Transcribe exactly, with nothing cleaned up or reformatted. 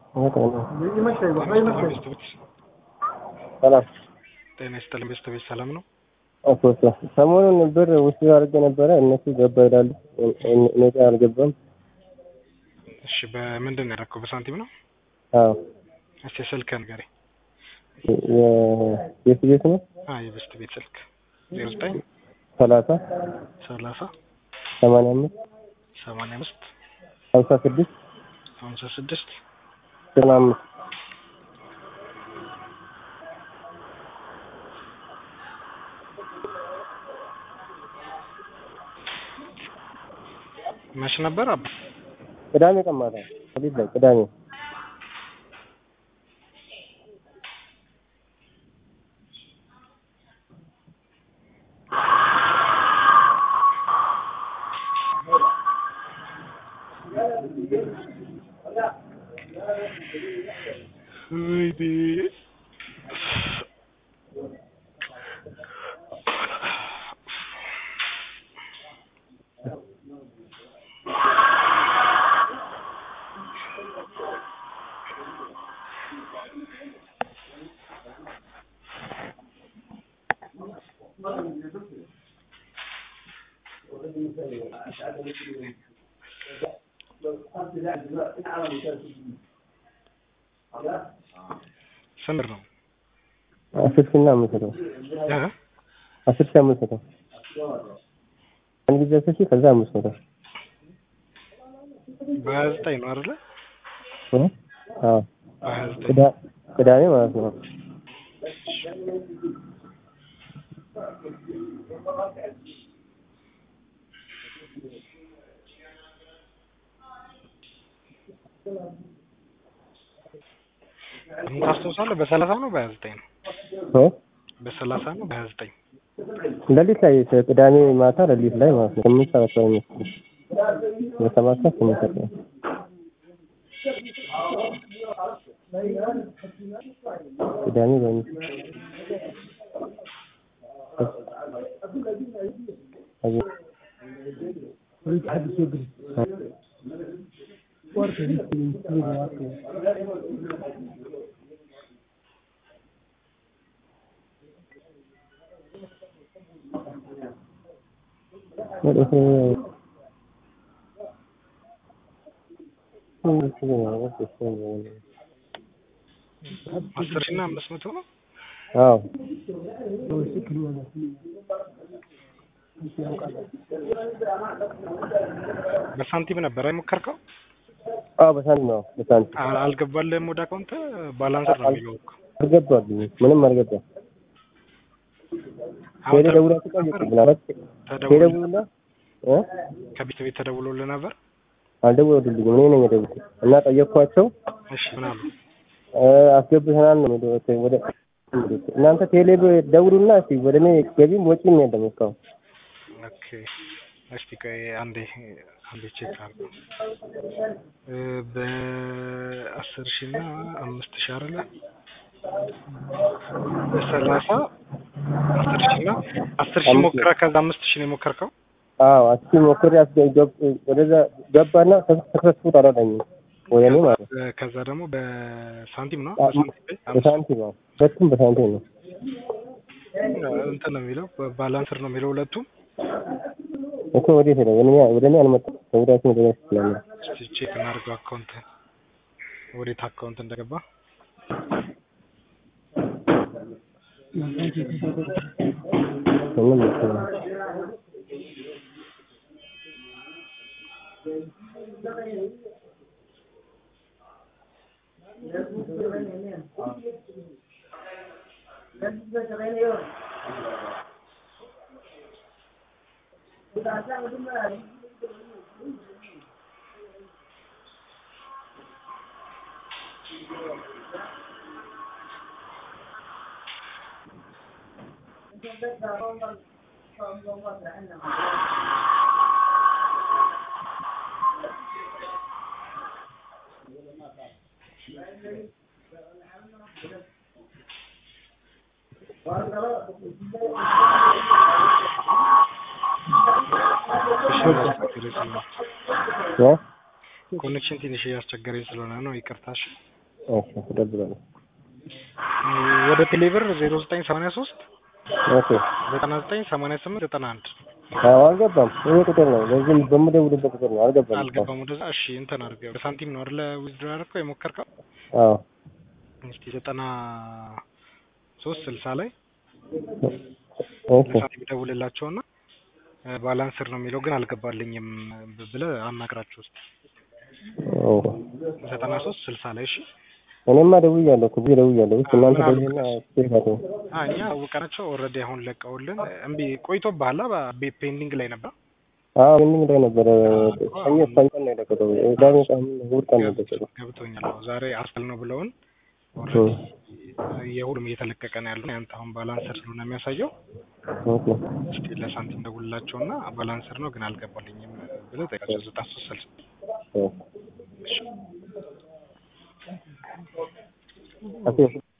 ሰላም ጤና ይስጥልኝ። ቤተሰቦች ሰላም ነው? ኦኬ ሰሞኑን ብር ውስጥ አድርጌ ነበረ እነሱ ገባ ይላሉ እኔ ጋር አልገባም። እሺ በምንድን ነው ያደረከው? በሳንቲም ነው? አዎ። እስቲ ስልክ ንገረኝ። የቤት ቤት ነው? አዎ የቤት ቤት ስልክ ዜሮ ዘጠኝ ሰላሳ ሰላሳ ሰማንያ አምስት ሰማንያ አምስት ሃምሳ ስድስት ሃምሳ ስድስት ዘጠና አምስት መች ነበር? አባ ቅዳሜ ቀን ማታ ሌሊት ላይ ቅዳሜ ስንት ነው? አስር ሺህ እና አምስት መቶ እ አስር ሺህ አምስት መቶ አንድ ጊዜ አስር ሺህ ከዛ አምስት መቶ በሀያ ዘጠኝ ነው አይደለ? እ አዎ በሀያ ዘጠኝ ቅዳሜ ማለት ነው። ምን ታስታውሳለህ? በሰላሳ ነው በሀያ ዘጠኝ ነው? እ በሰላሳ ነው በሀያ ዘጠኝ ሌሊት ላይ ቅዳሜ ማታ ሌሊት ላይ ማለት ነው። ስምንት ሰዓት ላይ ነው በሰባት ሰዓት ስምንት ሰዓት ነው። ቅዳሜ በምን አስር ሺህ እና አምስት መቶ ነው? አዎ በሳንቲም ነበር የሞከርከው? አዎ በሳንቲም ነው። በሳንቲም አልገባልህም ወደ አካውንት? ባላንሰር ነው የሚለው እኮ። አልገባልኝ ምንም አልገባም። ሄደ ደውላ ተቀየጥኩ ተደውልና እ ከቤት ቤት ተደውሎልህ ነበር? አልደወሉልኝም እኔ ነኝ የደወልኩት እና ጠየቅኳቸው። እሺ ምን አሉ? አስገብተናል ነው ወደ እናንተ ቴሌ ደውሉና እስቲ ወደ እኔ ገቢም ወጪም የለም እስካሁን። ኦኬ እስቲ ቆይ አንዴ አንዴ ቼክ አድርገው። በአስር ሺህ እና አምስት ሺህ አይደለ? በሰላሳ አስር ሺህ እና አስር ሺህ ሞክረህ ከዛ አምስት ሺህ ነው የሞከርከው? አዎ አስቲ ሞክሬ አስገብ ወደዛ ገባና ተከፈቱ አላለኝ ወይ እኔ ማለት ነው። ከዛ ደግሞ በሳንቲም ነው? በሳንቲም ነው። ሁለቱም በሳንቲም ነው። እንትን ነው የሚለው ባላንሰር ነው የሚለው ሁለቱም እኮ ወዴት ነው? ወደኛ ወደኛ አልመጣም። ወዳችን ወደኛ ስለኛ እስቲ ቼክ እናድርገው አካውንት ወዴት አካውንት እንደገባ። ምንም ነው ኮኔክሽን ትንሽ ያስቸገረኝ ስለሆነ ነው። ይቅርታሽ። እሺ ደብላለሁ። ወደ ቴሌብር ዜሮ ዘጠኝ ሰማንያ ሶስት ኦኬ ዘጠና ዘጠኝ ሰማንያ ስምንት ዘጠና አንድ አዎ አልገባም። ይሄ ቁጥር ነው በዚህ በምደውልበት ቁጥር ነው አልገባም። አልገባም ወደዛ። እሺ እንትን አድርገው በሳንቲም ነው አይደለ ዊዝድሮ ያደረከው የሞከርከው? አዎ እስቲ ዘጠና ሶስት ስልሳ ላይ ኦኬ ሳንቲም ደውልላቸውና ባላንስር ነው የሚለው ግን አልገባልኝም ብለህ አናግራቸው እስቲ። ኦ ዘጠና ሶስት ስልሳ ላይ እሺ እኔማ ደውያለሁ እኮ ደውያለሁ። እሺ እናንተ ደውልና ቼክ አ እኛ አውቀናቸው ኦልሬዲ አሁን ለቀውልን እምቢ ቆይቶብሃል። ፔንዲንግ ላይ ነበር። አዎ ፔንዲንግ ላይ ነበር። ሰኞ ሰኞ ነው የለቀቀው። ዛሬ ቀን እሑድ ቀን ነው የለቀቀው። ገብቶኛል። ዛሬ አስተል ነው ብለውን ኦልሬዲ የሁሉም እየተለቀቀ ነው ያለው። ያንተ አሁን ባላንሰር ስለሆነ የሚያሳየው ኦኬ እስቲ ለሳንቲም ደውልላቸውና ባላንሰር ነው ግን አልገባልኝም ብለህ ጠይቃቸው። ዘጠና ሶስት ስልሳ ኦኬ